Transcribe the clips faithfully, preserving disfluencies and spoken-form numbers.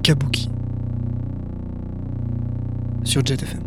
Kabuki sur Jet F M.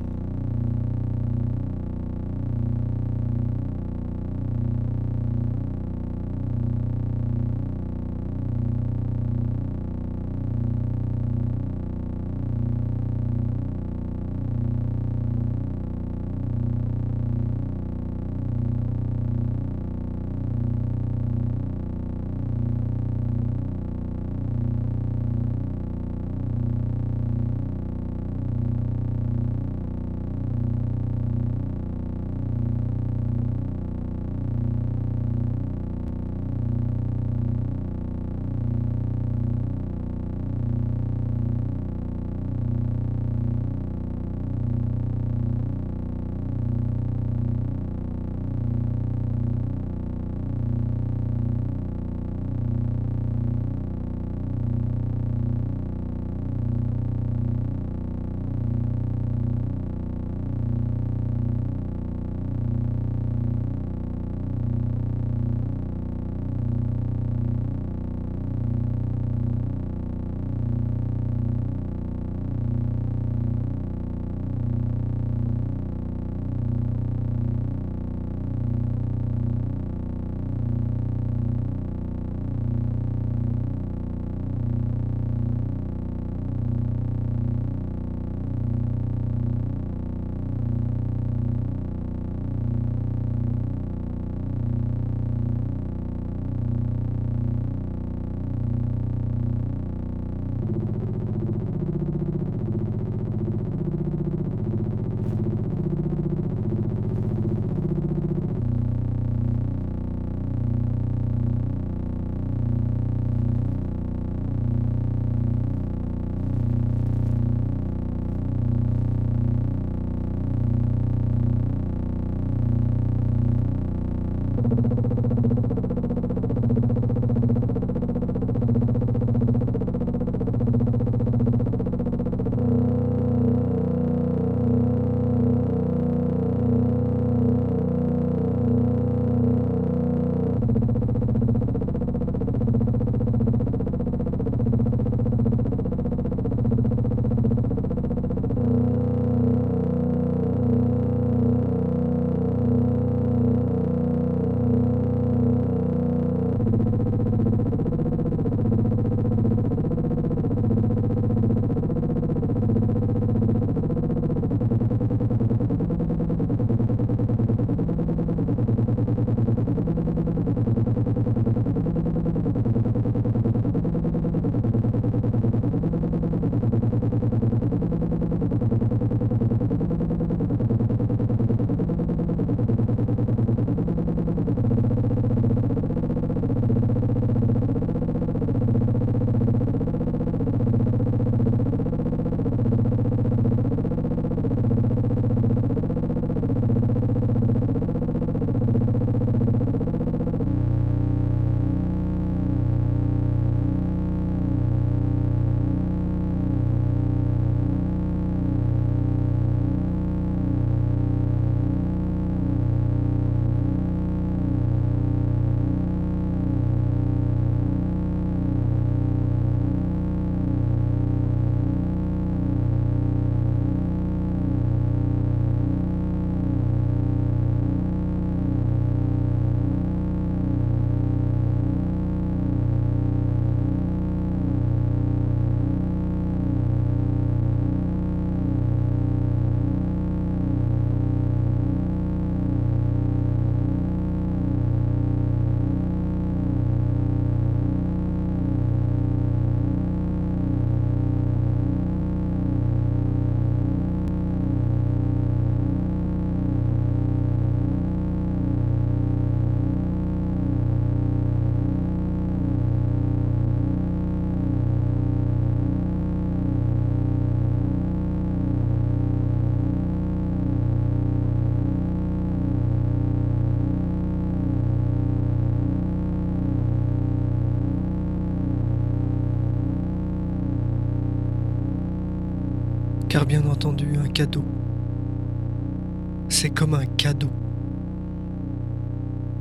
Car bien entendu, un cadeau, c'est comme un cadeau.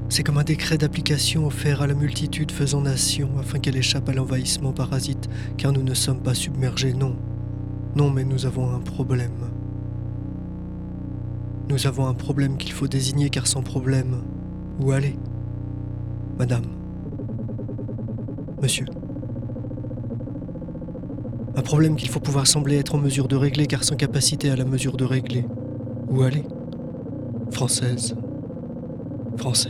C'est comme un décret d'application offert à la multitude faisant nation afin qu'elle échappe à l'envahissement parasite, car nous ne sommes pas submergés, non. Non, mais nous avons un problème. Nous avons un problème qu'il faut désigner, car sans problème, où aller? Madame. Monsieur. Un problème qu'il faut pouvoir sembler être en mesure de régler, car sans capacité à la mesure de régler, où aller? Française. Français.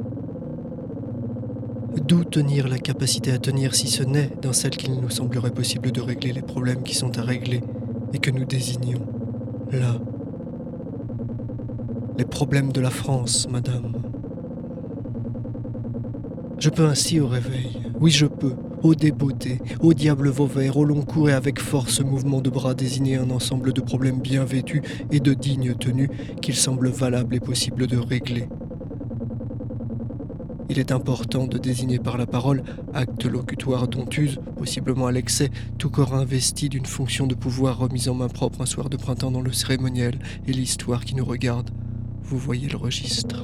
D'où tenir la capacité à tenir si ce n'est dans celle qu'il nous semblerait possible de régler les problèmes qui sont à régler et que nous désignons là. Les problèmes de la France, madame. Je peux ainsi au réveil, oui je peux, au débeauté, au diable Vauvert, au long cours et avec force mouvement de bras désigner un ensemble de problèmes bien vêtus et de dignes tenues qu'il semble valable et possible de régler. Il est important de désigner par la parole, acte locutoire dont use, possiblement à l'excès, tout corps investi d'une fonction de pouvoir remise en main propre un soir de printemps dans le cérémoniel et l'histoire qui nous regarde. Vous voyez le registre.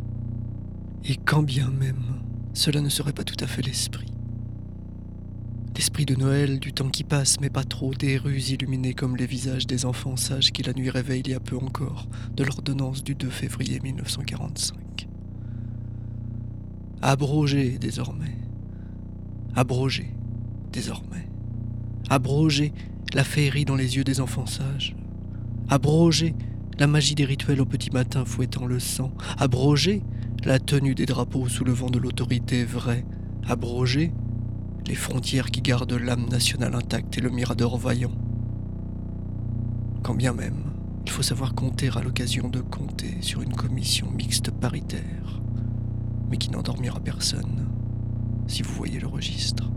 Et quand bien même cela ne serait pas tout à fait l'esprit. L'esprit de Noël, du temps qui passe, mais pas trop, des rues illuminées comme les visages des enfants sages qui la nuit réveillent il y a peu encore, de l'ordonnance du deux février mille neuf cent quarante-cinq. Abrogé désormais. Abrogé désormais. Abrogé la féerie dans les yeux des enfants sages. Abrogé la magie des rituels au petit matin fouettant le sang. Abrogé la tenue des drapeaux sous le vent de l'autorité vraie. Abrogé les frontières qui gardent l'âme nationale intacte et le mirador vaillant. Quand bien même, il faut savoir compter à l'occasion de compter sur une commission mixte paritaire, mais qui n'endormira personne, si vous voyez le registre.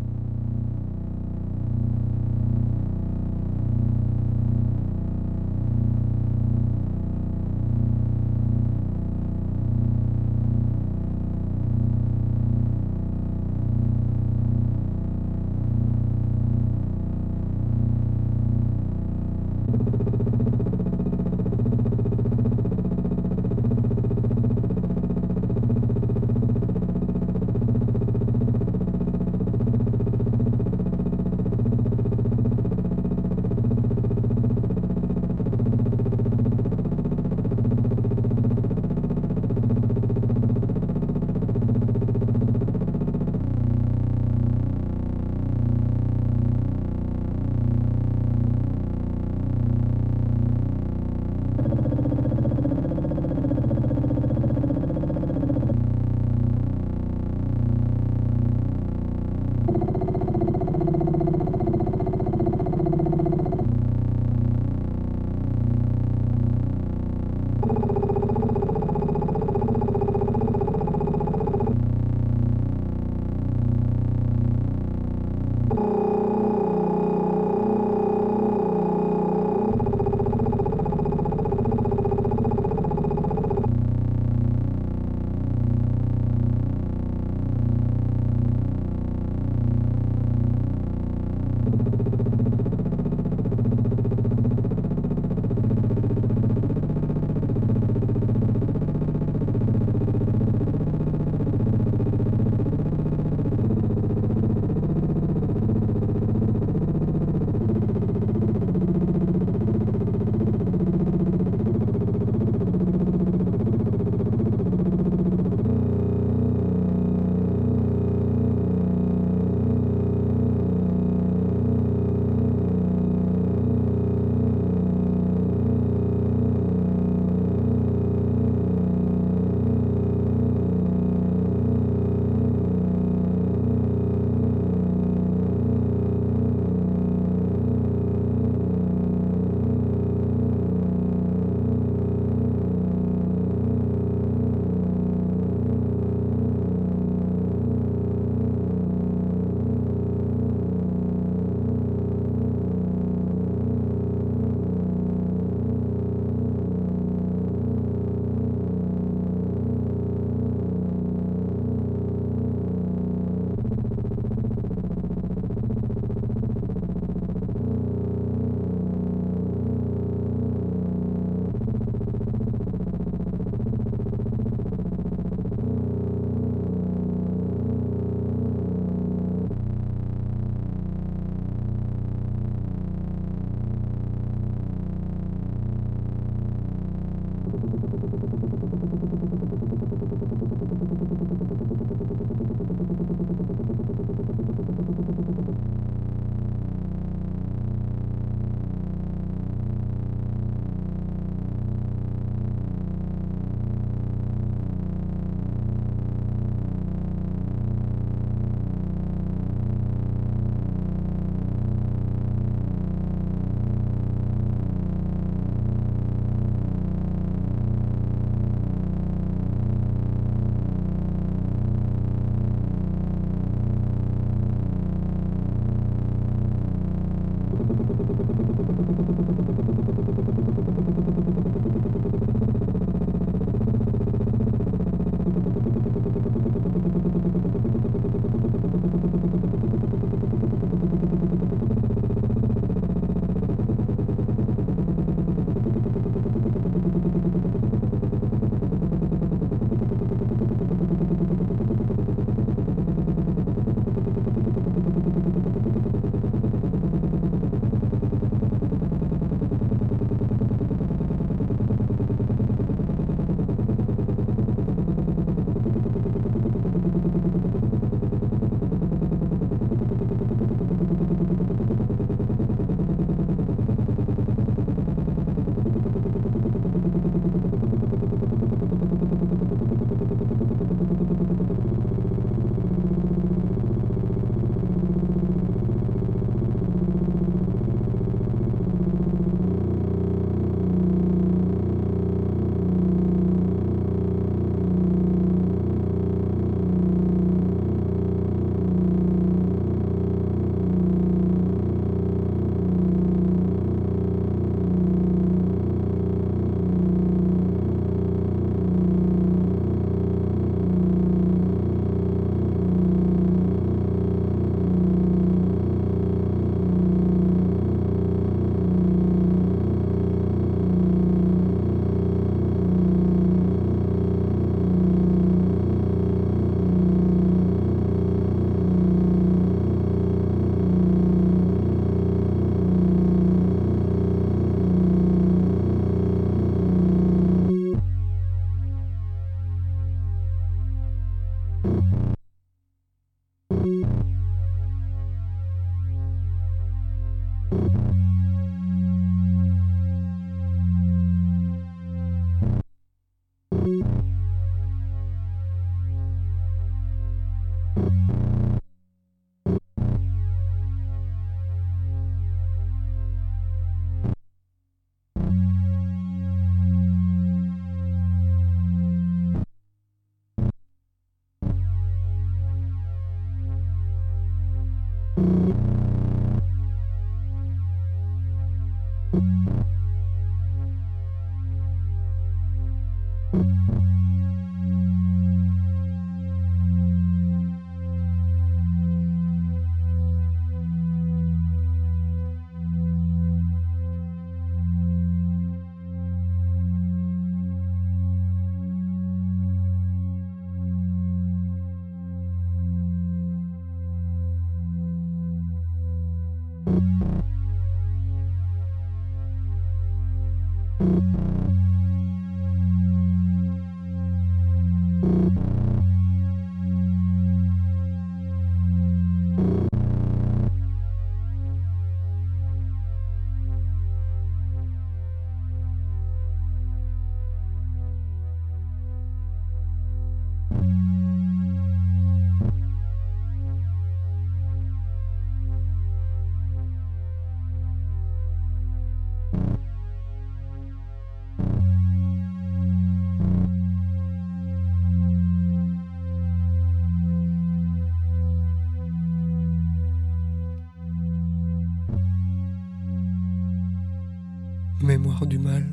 Mémoire du mal,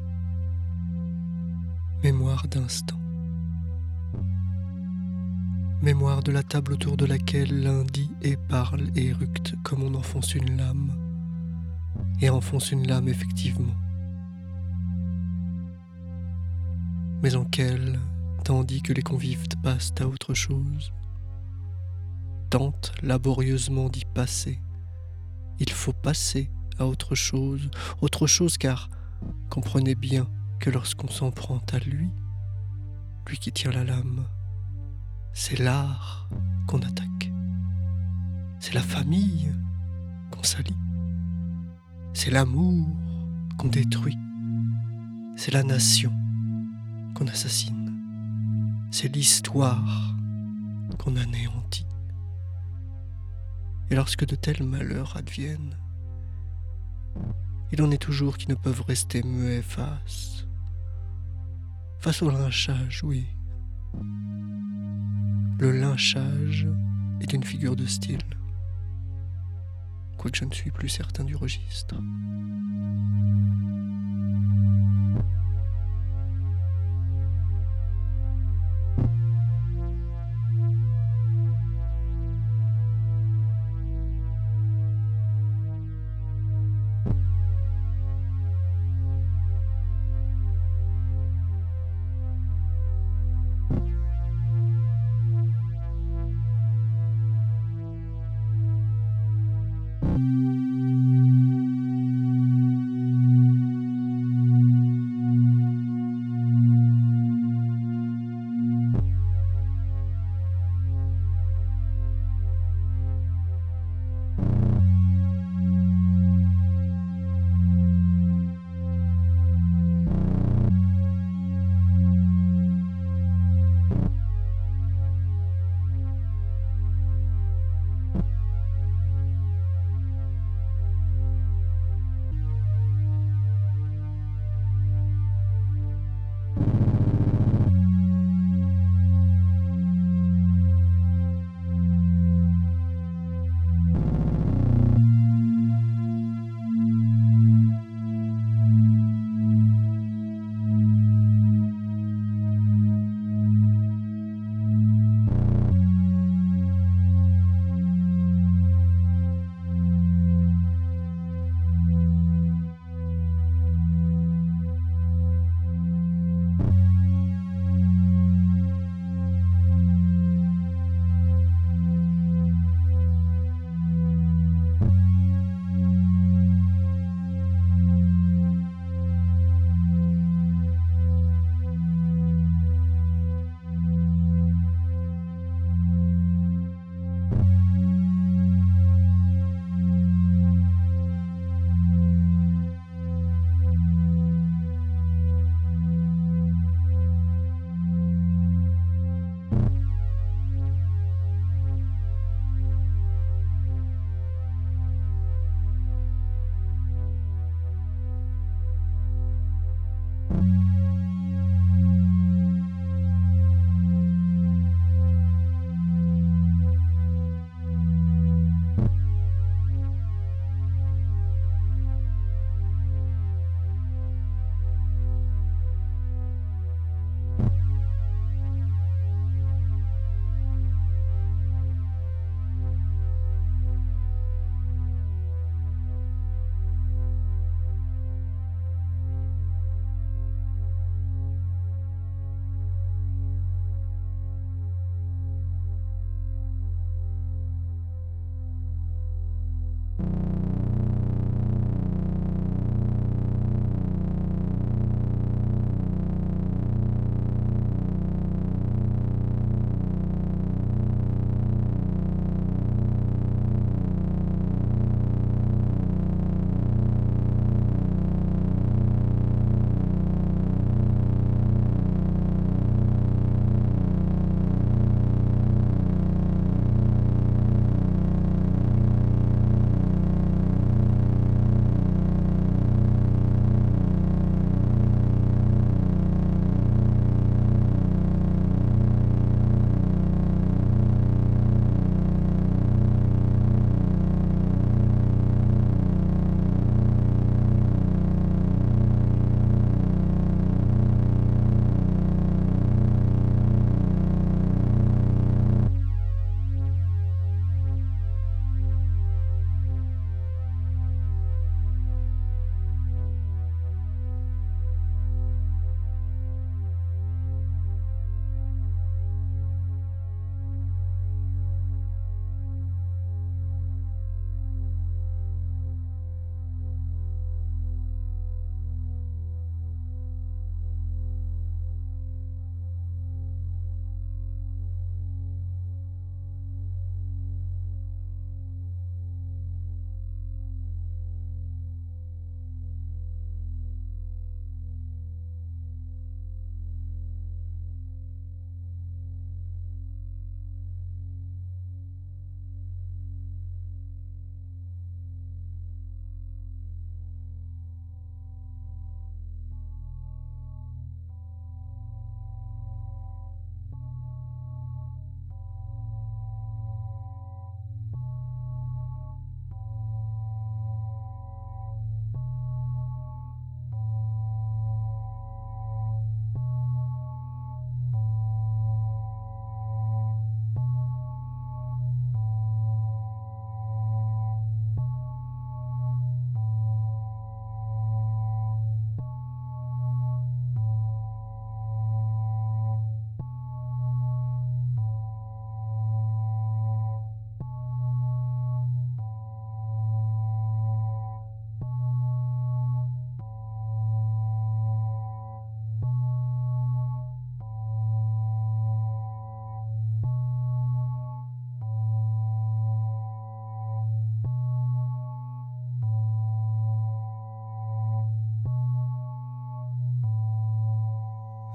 mémoire d'instant, mémoire de la table autour de laquelle l'un dit et parle et éructe comme on enfonce une lame, et enfonce une lame effectivement, mais en quelle, tandis que les convives passent à autre chose, tentent laborieusement d'y passer, il faut passer à autre chose, autre chose car comprenez bien que lorsqu'on s'en prend à lui, lui qui tient la lame, c'est l'art qu'on attaque, c'est la famille qu'on salit, c'est l'amour qu'on détruit, c'est la nation qu'on assassine, c'est l'histoire qu'on anéantit. Et lorsque de tels malheurs adviennent, il en est toujours qui ne peuvent rester muets face, face au lynchage, oui. Le lynchage est une figure de style, quoique je ne suis plus certain du registre.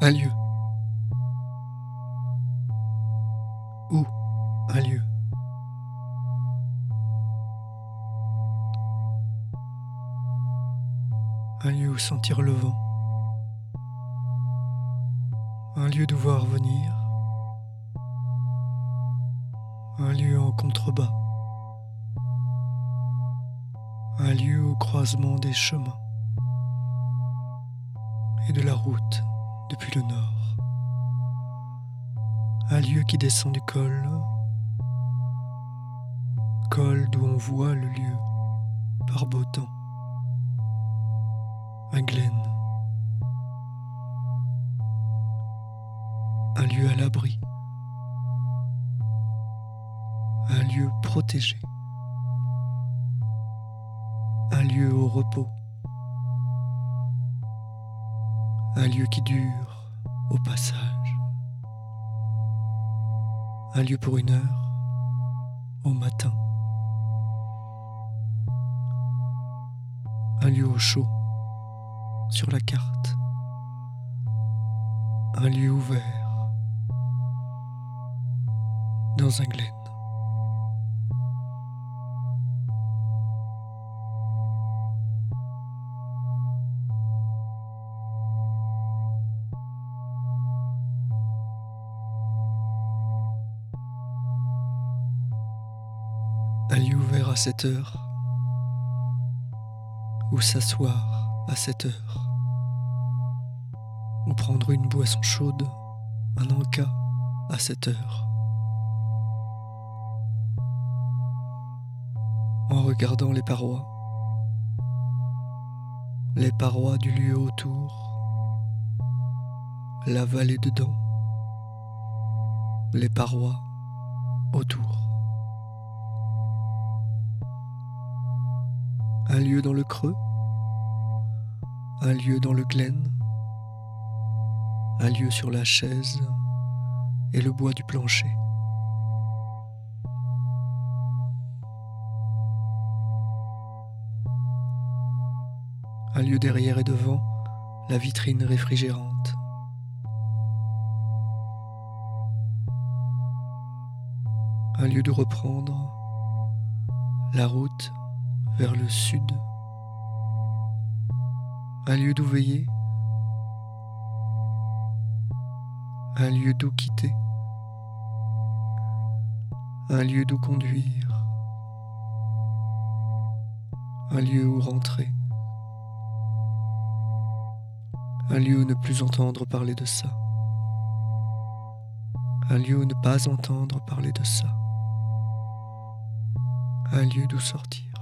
Un lieu. Où un lieu. Un lieu où sentir le vent. Un lieu d'où voir venir. Un lieu en contrebas. Un lieu au croisement des chemins et de la route depuis le nord. Un lieu qui descend du col, col d'où on voit le lieu par beau temps. Un glen, un lieu à l'abri, un lieu protégé, un lieu au repos, un lieu qui dure au passage, un lieu pour une heure au matin, un lieu au chaud sur la carte, un lieu ouvert dans un glen. Un lieu ouvert à sept heures, ou s'asseoir à sept heures, ou prendre une boisson chaude, un encas à sept heures, en regardant les parois, les parois du lieu autour, la vallée dedans, les parois autour. Un lieu dans le creux, un lieu dans le glen, un lieu sur la chaise et le bois du plancher. Un lieu derrière et devant la vitrine réfrigérante. Un lieu de reprendre la route vers le sud. Un lieu d'où veiller. Un lieu d'où quitter. Un lieu d'où conduire. Un lieu où rentrer. Un lieu où ne plus entendre parler de ça. Un lieu où ne pas entendre parler de ça. Un lieu d'où sortir.